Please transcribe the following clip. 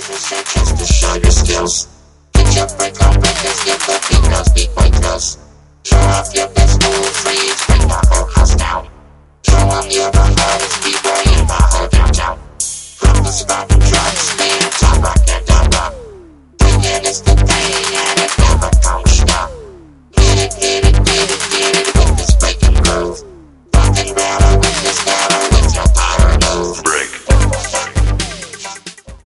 Just to show your skills. Get your break on records, get the beat girls, beat boy girls. Show off your business.